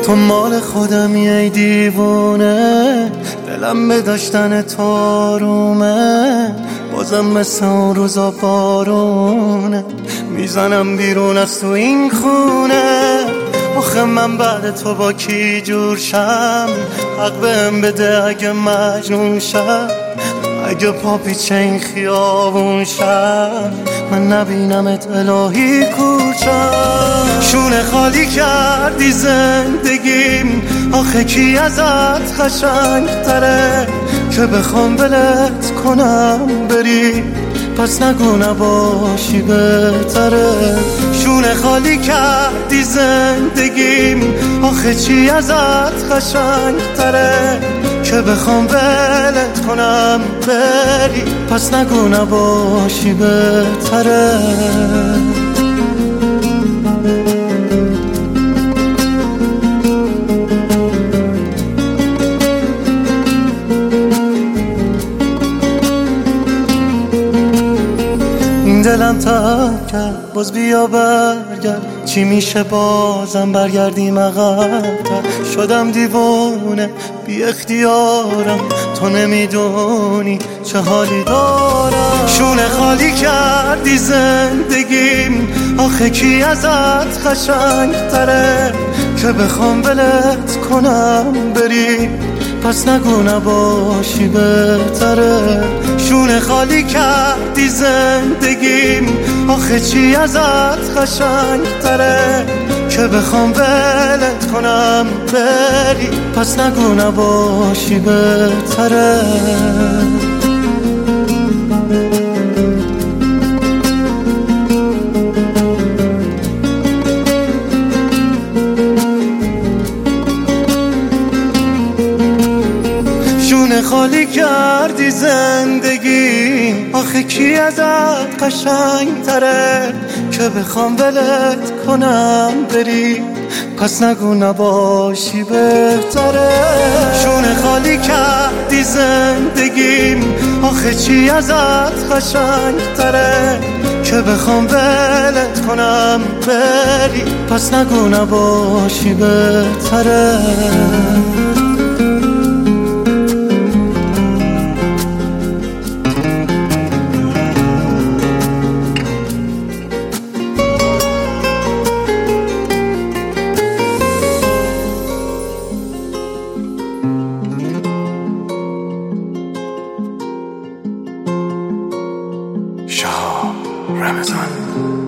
تو مال خودمی ای دیوونه، دلم به داشتن تو رومه. بازم مثل اون روزا بارونه، میزنم بیرون از تو این خونه. آخه من بعد تو با کی جور شم؟ حق بهم بده اگه مجنون شم، اگه پا پیچه این خیابون شم، من نبینمت الهی کورشم. شونه خالی کردی زندگیم، آخه کی ازت قشنگ تره که بخوام ولت کنم بری، پس نگو نباشی بهتره. شونه خالی کردی زندگیم، آخه چی ازت قشنگ تره که بخوام ولت کنم بری، پس نگو نباشی بهتره. دلم تب کرد باز بیا برگرد، چی میشه بازم بردیم عقب‌تر؟ شدم دیوونه بی اختیارم، تو نمیدونی چه حالی دارم. شونه خالی کردی زندگیم، آخه کی ازت قشنگ تره که بخوام ولت کنم بری، پس نگو نباشی بهتره. شونه خالی کردی زندگیم، آخه چی ازت قشنگ تره که بخوام ولت کنم بری، پس نگو نباشی بهتره. شونه خالی کردی زندگی، آخه کی ازت قشنگ تره که بخوام ولت کنم بری، پس نگو نباشی بهتره. شونه خالی کردی زندگیم، آخه چی ازت قشنگ تره که بخوام ولت کنم بری، پس نگو نباشی بهتره. شاه رمضان